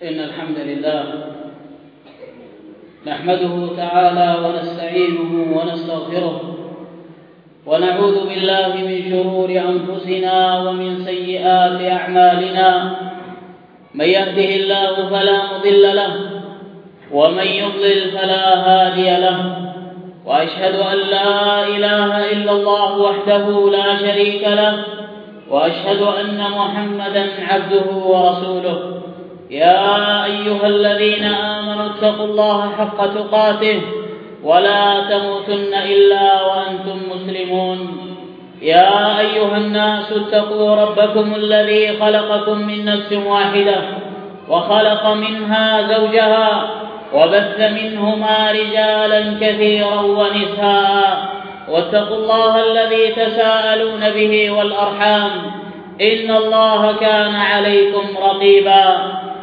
إن الحمد لله نحمده تعالى ونستعينه ونستغفره ونعوذ بالله من شرور أنفسنا ومن سيئات أعمالنا. من يهده الله فلا مضل له ومن يضلل فلا هادي له، وأشهد أن لا إله إلا الله وحده لا شريك له، وأشهد أن محمدا عبده ورسوله. يا أيها الذين آمنوا اتقوا الله حق تقاته ولا تموتن إلا وأنتم مسلمون. يا أيها الناس اتقوا ربكم الذي خلقكم من نفس واحدة وخلق منها زوجها وبث منهما رجالا كثيرا ونساء، واتقوا الله الذي تساءلون به والأرحام إن الله كان عليكم رقيبا.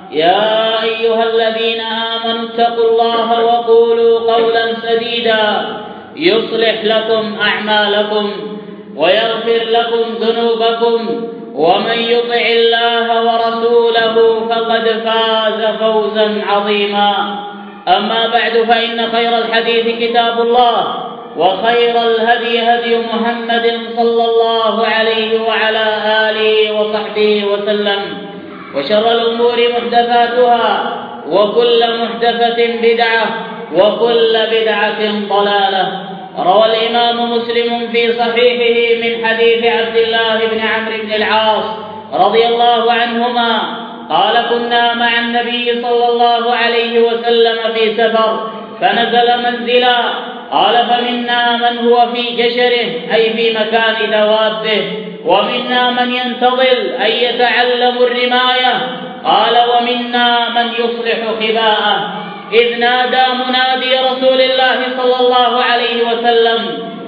يا أيها الذين آمنوا اتقوا الله وقولوا قولا سديدا يصلح لكم أعمالكم ويغفر لكم ذنوبكم، ومن يطع الله ورسوله فقد فاز فوزا عظيما. أما بعد، فإن خير الحديث كتاب الله، وخير الهدي هدي محمد صلى الله عليه وعلى آله وصحبه وسلم، وشر الأمور محدثاتها، وكل محدثة بدعة، وكل بدعة ضلالة. روى الإمام مسلم في صحيحه من حديث عبد الله بن عمرو بن العاص رضي الله عنهما قال: كنا مع النبي صلى الله عليه وسلم في سفر فنزل منزلا، قال: فمنا من هو في جشره أي في مكان دوابه، ومنا من ينتظر أي يتعلم الرماية، قال: ومنا من يصلح خباءه، إذ نادى منادي رسول الله صلى الله عليه وسلم: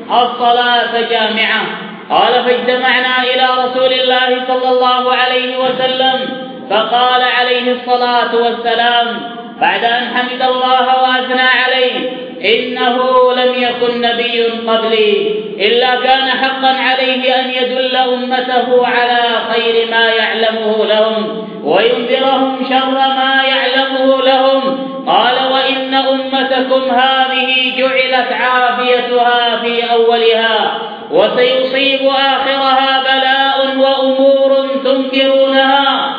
الصلاة جامعة. قال: فاجتمعنا إلى رسول الله صلى الله عليه وسلم، فقال عليه الصلاة والسلام بعد أن حمد الله وأثنى عليه: إنه لم يكن نبي قبلي إلا كان حقا عليه أن يدل أمته على خير ما يعلمه لهم وينذرهم شر ما يعلمه لهم. قال: وإن أمتكم هذه جعلت عافيتها في أولها، وسيصيب آخرها بلاء وأمور تنكرونها،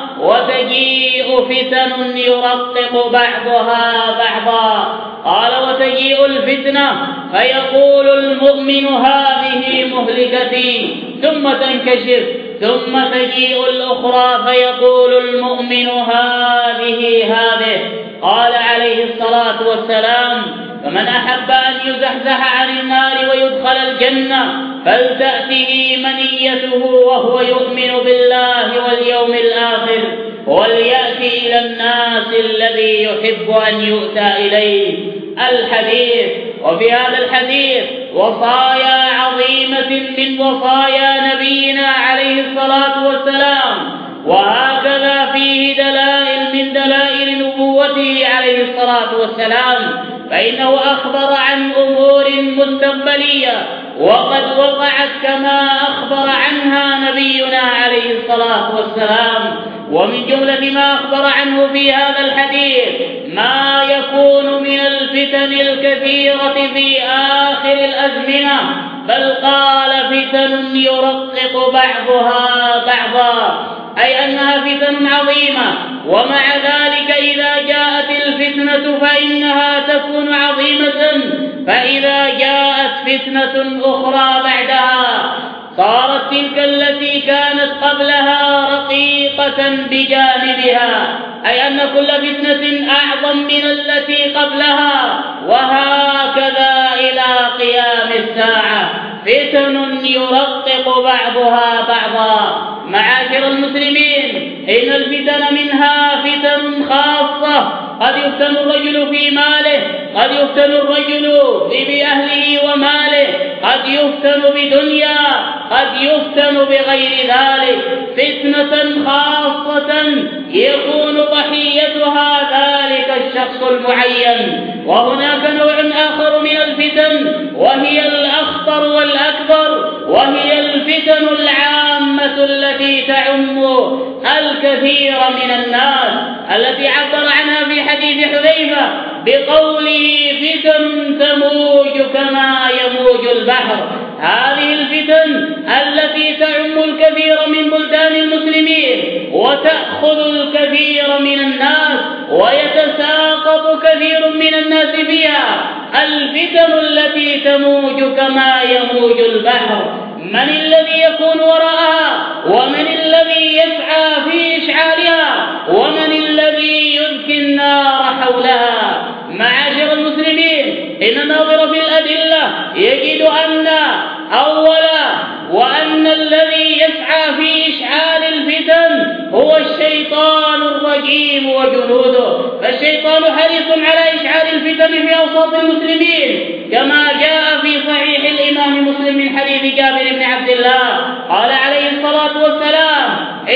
وتجيء فتن يرقق بعضها بعضا. قال: وتجيء الفتنة فيقول المؤمن هذه مهلكتي، ثم تنكشف، ثم تجيء الأخرى فيقول المؤمن هذه. قال عليه الصلاة والسلام: فمن أحب أن يزحزح عن النار ويدخل الجنة فلتأته منيته وهو يؤمن بالله واليوم الآخر، وليأتي إلى الناس الذي يحب أن يؤتى إليه. الحديث. وفي هذا الحديث وصايا عظيمة من وصايا نبينا عليه الصلاة والسلام، وهكذا فيه دلائل من دلائل نبوته عليه الصلاة والسلام، فإنه أخبر عن أمور مستقبلية وقد وقعت كما أخبر عنها نبينا عليه الصلاة والسلام. ومن جملة ما أخبر عنه في هذا الحديث ما يكون من الفتن الكثيرة في آخر الأزمنة، بل قال: فتن يرقق بعضها بعضا، أي أنها فتن عظيمة، ومع ذلك إذا جاءت الفتنة فإنها تكون عظيمة، فإذا جاءت فتنة أخرى بعدها صارت تلك التي كانت قبلها رقيقة بجانبها، أي أن كل فتنة أعظم من التي قبلها، وهكذا إلى قيام الساعة فتن يرقق بعضها بعضا. معاشر المسلمين، إن الفتن منها فتن خاصة، قد يفتن الرجل في ماله، قد يفتن الرجل بأهله وماله، قد يفتن بدنيا، قد يفتن بغير ذلك، فتنة خاصة يكون ضحيتها ذلك الشخص المعين. وهناك نوع آخر من الفتن وهي الأخطر والأكبر، وهي الفتن العامة التي تعم الكثير من الناس، التي عبر عنها في حديث حذيفة بقوله فتن تموج كما يموج البحر. هذه الفتن التي تعم الكثير من بلدان المسلمين وتأخذ الكثير من الناس ويتساقط كثير من الناس فيها، الفتن التي تموج كما يموج البحر. من الذي يكون وراءها؟ ومن الذي يسعى في إشعالها؟ ومن الذي يذكي النار حولها؟ معاشر المسلمين، إن الناظر في الأدلة يجد أن أولا وأن الذي يسعى في إشعال الفتن هو الشيطان الرجيم وجنوده. فالشيطان حريص على إشعال الفتن في أوساط المسلمين، كما جاء في صحيح الإمام مسلم من حديث جابر بن عبد الله قال عليه الصلاة والسلام: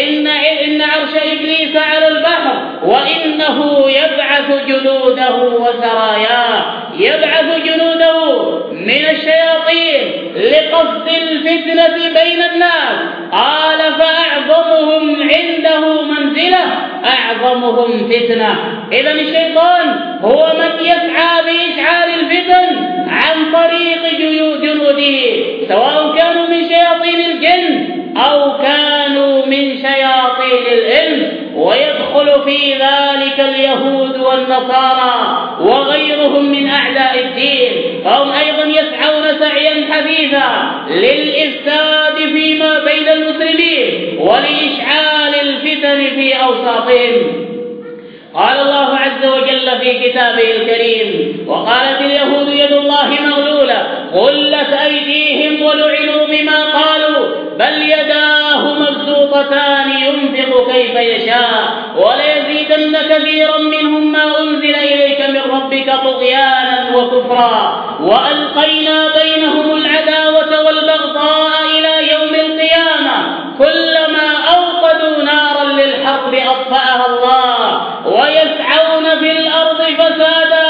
إن عرش إبليس على البحر وإنه يبعث جنوده وسراياه، يبعث جنوده من الشياطين لقصد الفتنة بين الناس. قال: فأعظمهم عنده منزلة أعظمهم فتنة. إذا الشيطان هو من يسعى بإشعال الفتن عن طريق جنوده، سواء كانوا من شياطين الجن أو كانوا من شياطين الإنس، ويدخل في ذلك اليهود والنصارى وغيرهم من أعداء الدين، فهم أيضا يسعون سعيا حثيثا للإفساد فيما بين المسلمين ولإشعال الفتن في أوساطهم. قال الله عز وجل في كتابه الكريم: وقالت اليهود يد الله مغلولة غلت أيديهم ولعنوا بما قالوا بل يداه مبسوطتان ينفق كيف يشاء وليزيدن كثيرا منهم ما أنزل إليك من ربك طغيانا وكفرا وألقينا بينهم العداوة والبغضاء إلى يوم القيامة كلما أوقدوا نارا للحرب أطفأها الله ويسعون في الأرض فسادا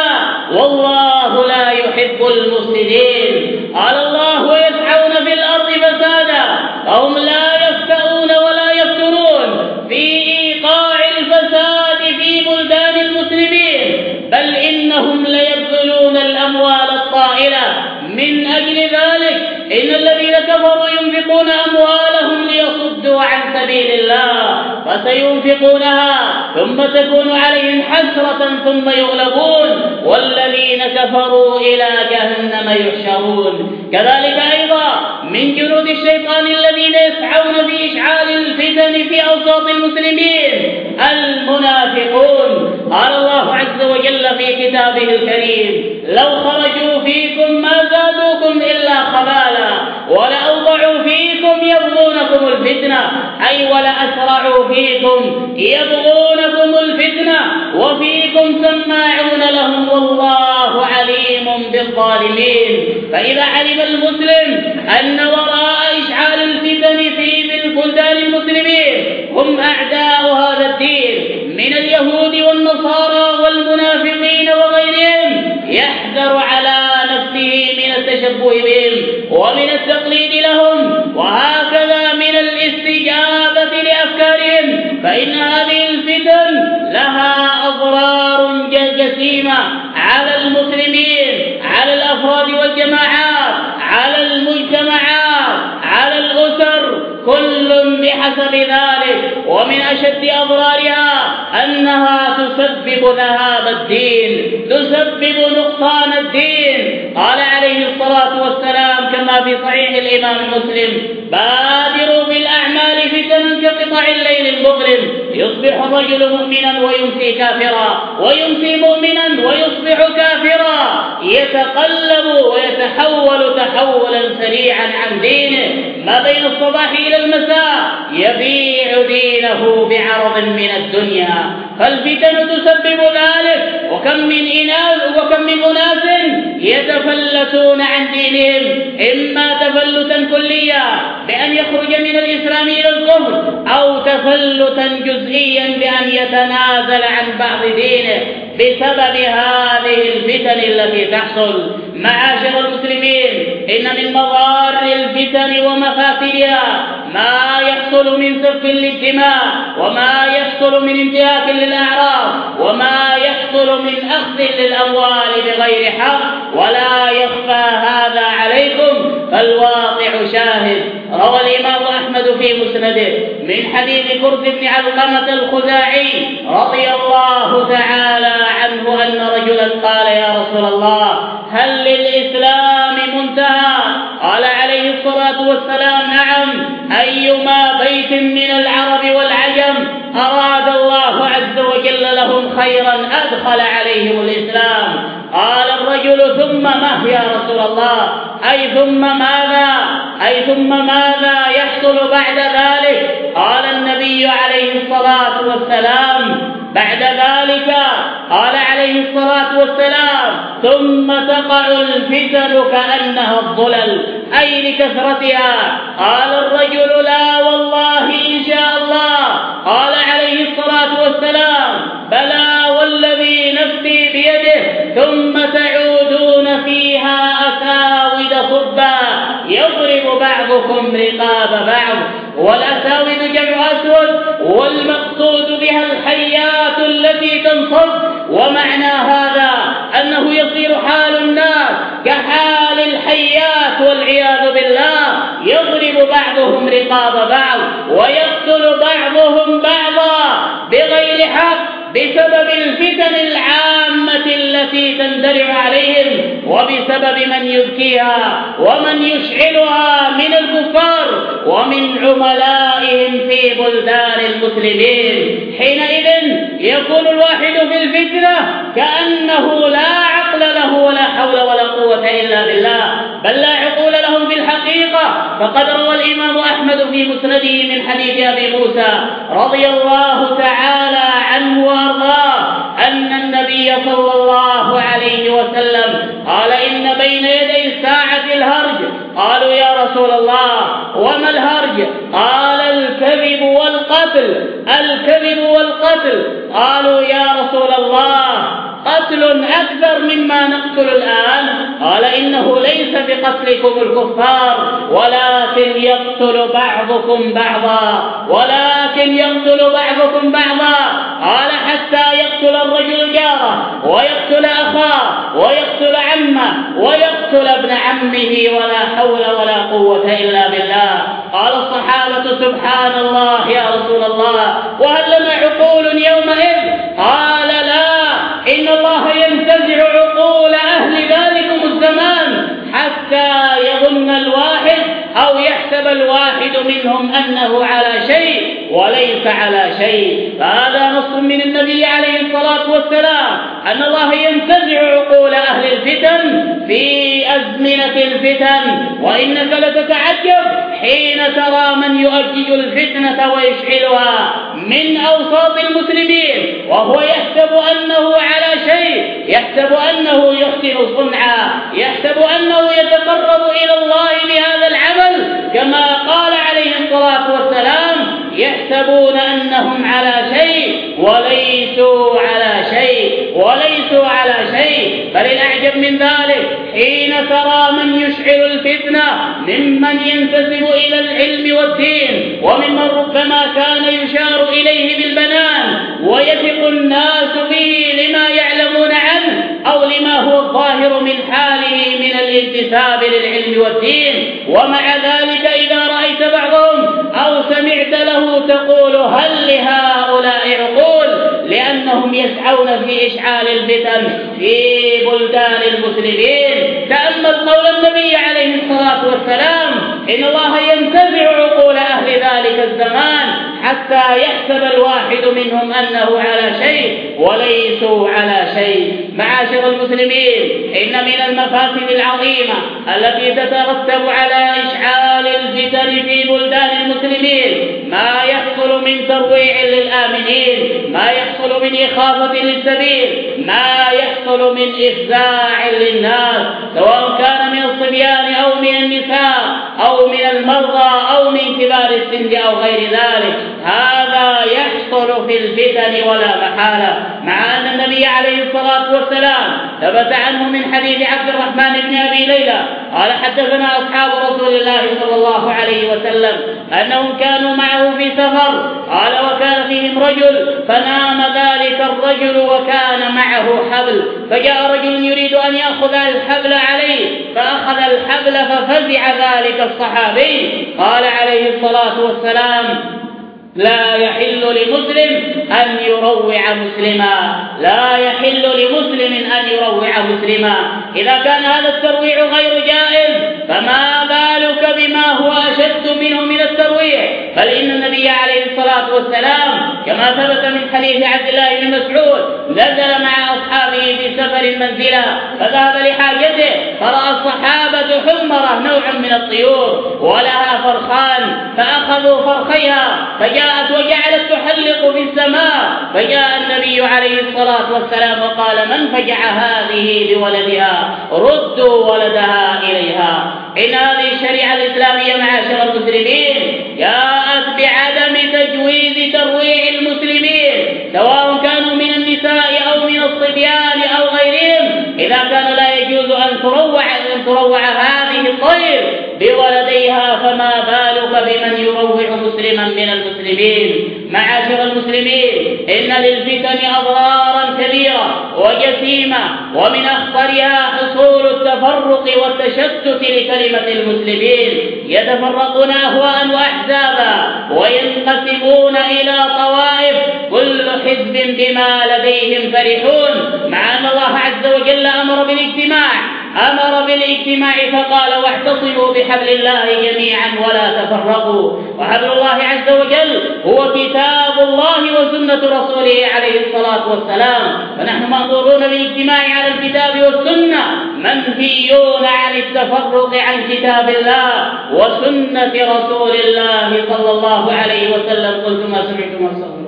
والله لا يحب المفسدين. قال الله: ويسعون في الأرض فسادا، فهم لا يفتؤون ولا يفترون في إيقاع الفساد في بلدان المسلمين، بل إنهم ليبذلون الأموال الطائلة. من أجل ذلك إن الذين كفروا ينفقون أموالهم ليصدوا عن سبيل الله فسينفقونها ثم تكون عليهم حسرة ثم يغلبون والذين كفروا إلى جهنم يحشرون. كذلك أيضا من جنود الشيطان الذين يسعون في إشعال الفتن في أوساط المسلمين المنافقون. قال الله عز وجل في كتابه الكريم: لو خرجوا فيكم ما زادوكم إلا خبالا ولأوضعوا فيكم يبغونكم الفتنة، أي ولأسرعوا فيكم يبغونكم الفتنة وفيكم سماعون لهم والله عليم بالظالمين. فإذا علم المسلم أن وراء إشعال الفتن في بلدان المسلمين هم أعداء هذا الدين من اليهود والنصارى والمنافقين وغيرهم، يحذر على نفسه من التشبه بهم ومن التقليد لهم وهكذا من الاستجابة لأفكارهم، فإن هذه الفتن لها أضرار جسيمة على المسلمين، على الأفراد والجماعات، على المجتمعات، على الأسر، كل بحسب ذلك. ومن أشد أضرارها أنها تسبب ذهاب الدين، تسبب نقصان الدين. قال عليه الصلاة والسلام كما في صحيح الإمام مسلم: بادروا بالأعمال فتنا كقطع الليل المظلم، يصبح الرجل مؤمنا ويمسي كافرا ويمسي مؤمنا ويصبح كافرا، يتقلب ويتحول تحولا سريعا عن دينه ما بين الصباح إلى المساء، يبيع دينه بعرض من الدنيا. فالفتن تسبب ذلك، وكم من أناس يتفلتون عن دينهم، إما تفلتا كليا بأن يخرج من الإسلام إلى الكفر أو تفلتا جزئيا جزئيا بأن يتنازل عن بعض دينه بسبب هذه الفتن التي تحصل. معاشر المسلمين، إن من مضار الفتن ومفاسدها ما يحصل من سفك للدماء، وما يحصل من انتهاك للأعراض، وما يحصل من أخذ للأموال بغير حق، ولا يخفى هذا عليكم فالواقع شاهد. روى الإمام أحمد في مسنده من حديث كرز بن علقمة الخزاعي رضي الله تعالى عنه أن رجلا قال: يا رسول الله، هل للإسلام منتهى؟ قال عليه الصلاة والسلام: نعم، أيما بيت من العرب والعجم أراد الله عز وجل لهم خيرا أدخل عليهم الإسلام. قال الرجل: ثم ما يا رسول الله؟ أي ثم ماذا يحصل بعد ذلك؟ قال النبي عليه الصلاة والسلام: بعد ذلك قال عليه الصلاة والسلام: ثم تقع الفتن كأنها الظلل، أي لكثرتها. قال الرجل: لا والله إن شاء الله. قال عليه الصلاة والسلام: بلى والذي نفسي بيده، ثم تعودون فيها أساود صبا يضرب بعضكم رقاب بعض. والأساود جمع أسود، والمقصود بها الحيات التي تنصب. ومعنى هذا أنه يصير حال الناس كحال الحيات والعياذ بالله، يضرب بعضهم رقاب بعض ويقتل بعضهم بعضا بغير حق بسبب الفتن العامة التي تندرع عليهم، وبسبب من يذكيها ومن يشعلها من الكفار ومن عملائهم في بلدان المسلمين. حينئذ يكون الواحد في الفتنة كأنه لا عقل له ولا حول ولا قوة إلا بالله، بل لا عقول لهم في الحقيقة. فقد روى الإمام أحمد في مسنده من حديث أبي موسى رضي الله تعالى عنه وأرضاه أن النبي صلى الله عليه وسلم قال: إن بين يدي الساعة الهرج. قالوا: يا رسول الله، وما الهرج؟ قال: الكذب والقتل. قالوا: يا رسول الله، قتل أكثر مما نقتل الآن؟ قال: إنه ليس بقتلكم الكفار، ولكن يقتل بعضكم بعضا. قال: حتى يقتل الرجل جاره، ويقتل أخاه، ويقتل عمه، ويقتل ابن عمه، ولا حول ولا قوة إلا بالله. قال الصحابة: سبحان الله يا رسول الله، وهل لنا عقول يومئذ؟ قال: لا، إن الله ينتزع عقول أهل ذلكم الزمان حتى يظن الواحد أو يحسب الواحد منهم أنه على شيء وليس على شيء. فهذا نص من النبي عليه الصلاة والسلام أن الله ينتزع عقول أهل الفتن في أزمنة الفتن. وإنك لتتعجب حين ترى من يؤجج الفتنة ويشعلها من أوساط المسلمين وهو يحسب أنه على شيء، يحسب أنه يحسن صنعا، يحسب أنه يتقرب إلى الله بهذا العمل، كما قال عليه الصلاة والسلام: يحسبون أنهم على شيء وليسوا على شيء. بل الأعجب من ذلك حين ترى من يشعل الفتنة ممن ينتسب إلى العلم والدين، وممن ربما كان يشار إليه بالبنان ويثق الناس به لما يعلمون عنه أو لما هو الظاهر من حاله من الانتساب للعلم والدين. ومع ذلك إذا رأيت بعضهم أو سمعت له تقول: هل لهؤلاء عقول؟ لأنهم يسعون في إشعال الفتن في بلدان المسلمين. تأمل قول النبي عليه الصلاة والسلام: إن الله ينتزع عقول أهل ذلك الزمان حتى يحسب الواحد منهم أنه على شيء وليسوا على شيء. معاشر المسلمين، إن من المفاسد العظيمة التي تترتب على إشعال الفتن في بلدان المسلمين ما يحصل من ترويع للآمنين، ما يحصل من إخافة للسبيل، ما يحصل من إفزاع للناس، سواء كان من الصبيان أو من النساء أو من المرضى أو من كبار السن أو غير ذلك. هذا يحصل في الفتن ولا محالة، مع أن النبي عليه الصلاة والسلام ثبت عنه من حديث عبد الرحمن بن أبي ليلى قال حدثنا أصحاب رسول الله صلى الله عليه وسلم أنهم كانوا معه في سفر، قال وكان فيهم رجل فنام ذلك الرجل وكان معه حبل، فجاء رجل يريد أن يأخذ الحبل عليه فأخذ الحبل ففزع ذلك الصحابي. قال عليه الصلاة والسلام لا يحل لمسلم أن يروع مسلما، لا يحل لمسلم أن يروع مسلما. إذا كان هذا الترويع غير جائز فما بالك بما هو أشد منه من الترويع؟ بل إن النبي عليه الصلاة والسلام كما ثبت من حديث عبد الله بن مسعود نزل مع أصحابه في سفر منزلا فذهب لحاجته فرأى الصحابة حمرة نوع من الطيور ولها فرخان فأخذوا فرخيها فجاءت وجعلت تحلق في السماء، فجاء النبي عليه الصلاة والسلام وقال من فجع هذه بولدها؟ ردوا ولدها إليها. إن هذه الشريعة الإسلامية معاشر المسلمين جاءت بعدم تجويز ترويع المسلمين سواء كانوا من النساء أو من الصبيان أو غيرهم. إذا كان لا يجوز أن تروع هذه الطير بولديها فما بالك بمن يروع مسلما من المسلمين. معاشر المسلمين إن للفتن أضرارا كبيرة وجسيمة، ومن أخطرها حصول التفرق والتشتت لكلمة المسلمين، يتفرقون أهواء وأحزابا وينقسمون إلى طوائف كل حزب بما لديهم فرحون، مع أن الله عز وجل أمر بالاجتماع فقال واعتصموا بحبل الله جميعا ولا تفرقوا. وحبل الله عز وجل هو كتاب الله وسنة رسوله عليه الصلاة والسلام، فنحن مأمورون بالاجتماع على الكتاب والسنة، منهيون عن التفرق عن كتاب الله وسنة رسول الله صلى الله عليه وسلم. قلت ما سمعتم واستغفروا.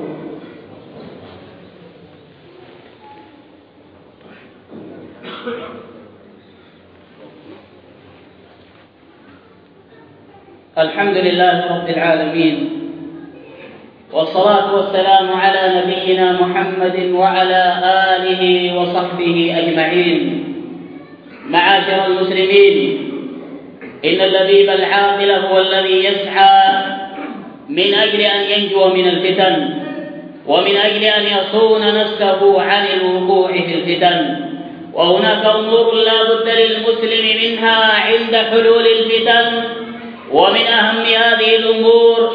الحمد لله رب العالمين، والصلاة والسلام على نبينا محمد وعلى آله وصحبه أجمعين. معاشر المسلمين، إن اللبيب العاقل هو الذي يسعى من أجل أن ينجو من الفتن ومن أجل أن يصون نفسه عن الوقوع في الفتن. وهناك أمور لا بد للمسلم منها عند حلول الفتن، ومن أهم هذه الأمور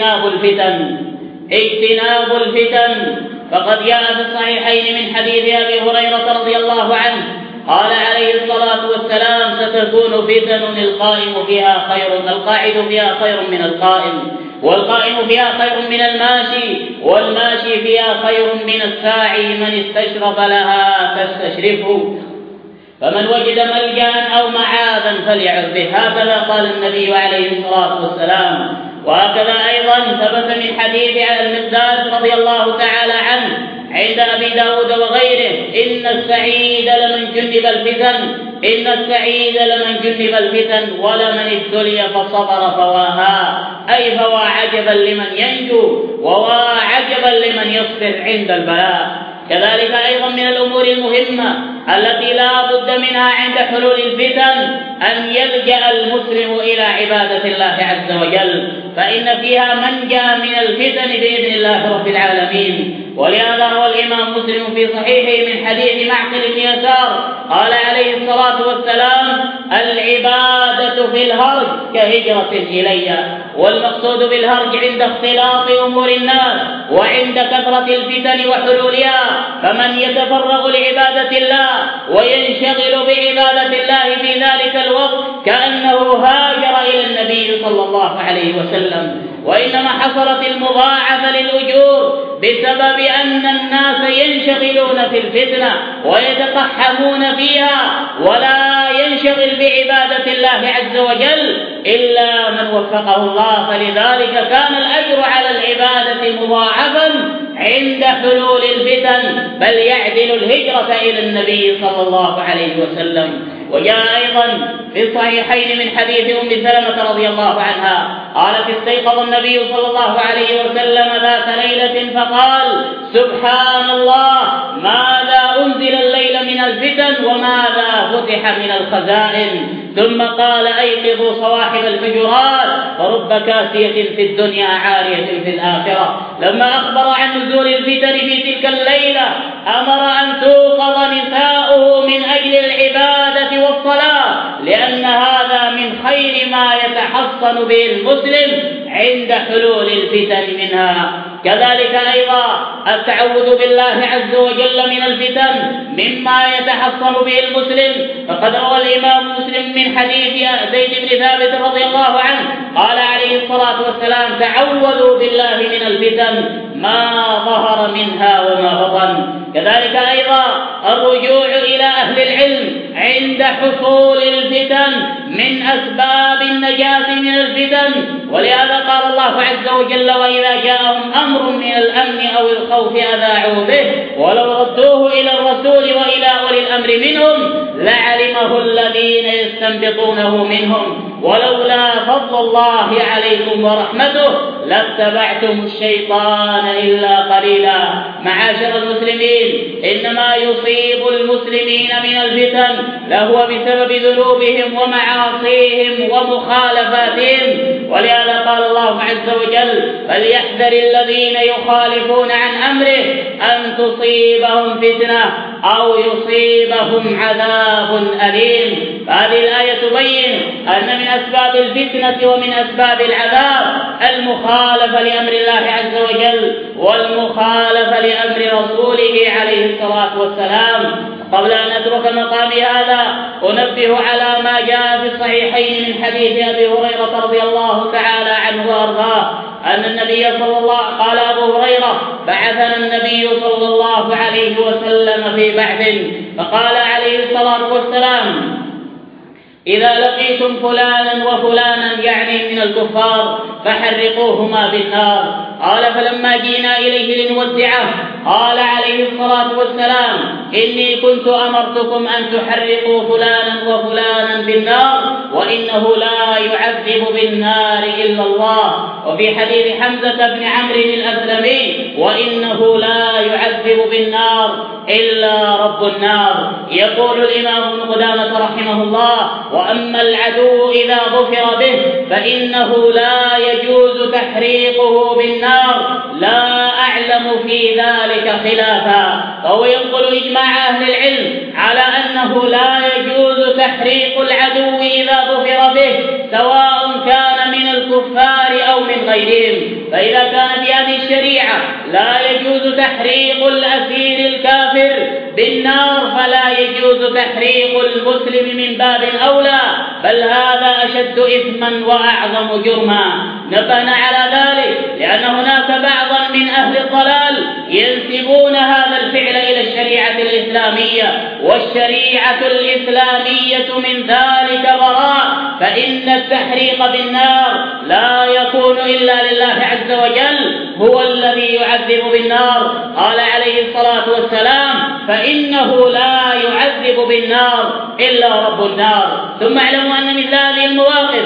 اجتناب الفتن. فقد جاء في الصحيحين من حديث أبي هريرة رضي الله عنه قال عليه الصلاة والسلام ستكون فتن القائد فيها خير من القائم، والقائم فيها خير من الماشي، والماشي فيها خير من الساعي، من استشرف لها تستشرفه، فمن وجد ملجأ أو معاذا فليعذ به. هكذا قال النبي عليه الصلاة والسلام. وهكذا أيضا ثبت من حديث المقداد رضي الله تعالى عنه عند أبي داود وغيره إن السعيد لمن جنب الفتن ولمن ابتلي فصبر فواها، أي فوا عجبا لمن ينجو ووا عجبا لمن يصبر عند البلاء. كذلك أيضا من الأمور المهمة التي لا بد منها عند حلول الفتن أن يلجأ المسلم إلى عبادة الله عز وجل، فإن فيها منجا من الفتن بإذن الله رب العالمين. ولهذا روى الإمام مسلم في صحيحه من حديث معقل بن يسار قال عليه الصلاة والسلام العبادة في الهرج كهجرة إلي. والمقصود بالهرج عند اختلاط أمور الناس وعند كثرة الفتن وحلولها، فمن يتفرغ لعبادة الله وينشغل بعبادة الله في ذلك الوقت كأنه هاجر إلى النبي صلى الله عليه وسلم. وإنما حصلت المضاعفة للأجور بسبب أن الناس ينشغلون في الفتنة ويتقحمون فيها ولا ينشغل بعبادة الله عز وجل إلا من وفقه الله، فلذلك كان الأجر على العبادة مضاعفا عند حلول الفتن، بل يعدل الهجرة إلى النبي صلى الله عليه وسلم. وجاء أيضا في الصحيحين من حديث أم سلمة رضي الله عنها قالت استيقظ النبي صلى الله عليه وسلم ذات ليلة فقال سبحان الله ماذا أنزل الليل من الفتن وماذا فتح من الخزائن. ثم قال أيقظوا صواحب الحجرات فرب كاسية في الدنيا عارية في الآخرة. لما أخبر عن نزول الفتن في تلك الليلة أمر أن توقظ نساؤه من أجل العبادة والصلاة لأن هذا من خير ما يتحصن به المسلم عند حلول الفتن منها. كذلك أيضا التعوذ بالله عز وجل من الفتن مما يتحصن به المسلم. فقد روى الإمام مسلم من حديث زيد بن ثابت رضي الله عنه قال عليه الصلاة والسلام تعوذوا بالله من الفتن ما ظهر منها وما بطن. كذلك أيضا الرجوع إلى أهل العلم عند حصول الفتن من أسباب النجاة من الفتن. ولهذا قال الله عز وجل وإذا جاءهم أمر من الأمن أو الخوف أذاعوا به ولو ردوه إلى الرسول وإلى أولي الأمر منهم لعلمه الذين يستنبطونه منهم ولولا فضل الله عليكم ورحمته لاتبعتم الشيطان إلا قليلا. معاشر المسلمين إنما يصيب المسلمين من الفتن لهو بسبب ذنوبهم ومعاصيهم ومخالفاتهم. ولهذا قال الله عز وجل فليحذر الذين يخالفون عن أمره أن تصيبهم فتنة أو يصيبهم عذاب أليم. هذه الآية تبين أن من أسباب الفتنة ومن أسباب العذاب المخالفة لأمر الله عز وجل والمخالفة لأمر رسوله عليه الصلاة والسلام. قبل أن أترك مقامي هذا أنبه على ما جاء في الصحيحين من حديث أبي هريرة رضي الله تعالى عنه وأرضاه أن النبي صلى الله قال أبو هريرة بعثنا النبي صلى الله عليه وسلم في بعث فقال عليه الصلاة والسلام إذا لقيتم فلانا وفلانا يعني من الكفار فحرقوهما بالنار. قال فلما جينا إليه لنودعه قال عليه الصلاة والسلام إني كنت أمرتكم أن تحرقوا فلانا وفلانا بالنار وإنه لا يعذب بالنار إلا الله. وفي حديث حمزة بن عمرو الأسلمي وإنه لا يعذب بالنار إلا رب النار. يقول الإمام ابن قدامة رحمه الله وأما العدو إذا ظفر به فإنه لا يجوز تحريقه بالنار لا أعلم في ذلك خلافا. فهو ينقل إجماع أهل العلم على أنه لا يجوز تحريق العدو إذا ظفر به سواء كان من الكفار أو من غيرهم. فإذا كانت هذه الشريعة لا يجوز تحريق الأسير الكافر بالنار فلا يجوز تحريق المسلم من باب أولى بل هذا أشد إثما وأعظم جرما. نبهنا على ذلك لأن هناك بعضا من أهل الضلال ينسبون هذا الفعل إلى الشريعة الإسلامية والشريعة الإسلامية من ذلك براء. فإن التحريق بالنار لا يكون إلا لله عز وجل هو الذي يعذب بالنار. قال عليه الصلاة والسلام فإنه لا يعذب بالنار إلا رب النار. ثم اعلموا أن مثل هذه المواقف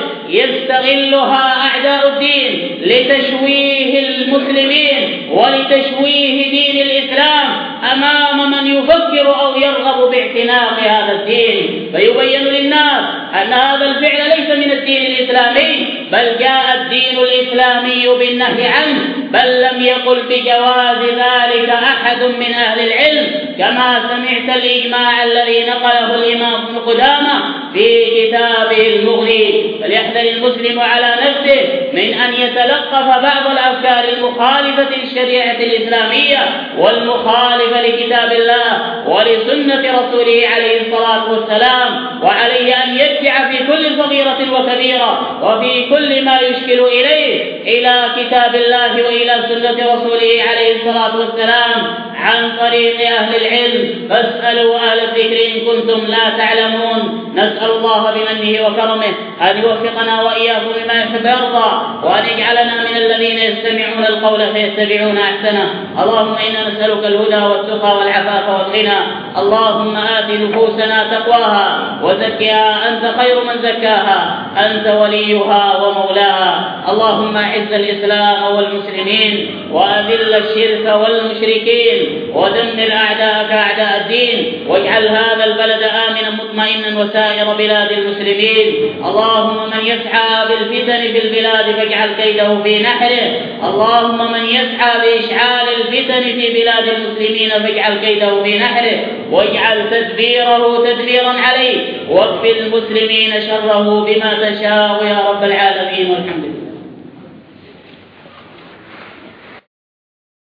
يستغلها أعداء الدين لتشويه المسلمين ولتشويه دين الإسلام أمام من يفكر أو يرغب باعتناق هذا الدين. فيبين للناس أن هذا الفعل ليس من الدين الإسلامي بل جاء الدين الإسلامي بالنهي عنه بل لم يقل بجواز ذلك أحد من أهل العلم كما سمعت الإجماع الذي نقله الإمام ابن قدامة في كتابه المغني. فليحذر المسلم على نفسه من أن يتلقف بعض الأفكار المخالفة للشريعة الإسلامية والمخالفة لكتاب الله ولسنة رسوله عليه الصلاة والسلام. وعليه أن يرجع في كل صغيرة وكبيرة وفي كل ما يشكل إليه إلى كتاب الله وإلى سنة رسوله عليه الصلاة والسلام عن طريق أهل العلم، فاسألوا أهل الذكر إن كنتم لا تعلمون. نسأل الله بمنه وكرمه أن يوفقنا وإياكم بما يحب ويرضى، وأن يجعلنا من الذين يستمعون القول فيتبعون أحسنه. اللهم إنا نسألك الهدى والتقى والعفاف والغنى. اللهم آت نفوسنا تقواها وزكها أنت خير من زكاها، أنت وليها ومولاها. اللهم أعز الإسلام والمسلمين وأذل الشرك والمشركين ودمر أعداءك أعداء الدين، واجعل هذا البلد آمنا مطمئنا وسائر بلاد المسلمين. اللهم من يسعى بالفتن في البلاد فاجعل كيده في نحره. اللهم من يسعى بإشعال الفتن في بلاد المسلمين فاجعل كيده في نحره، واجعل تدبيره تدبيرا عليه، واكف المسلمين شره بما تشاء يا رب العالمين، والحمد لله.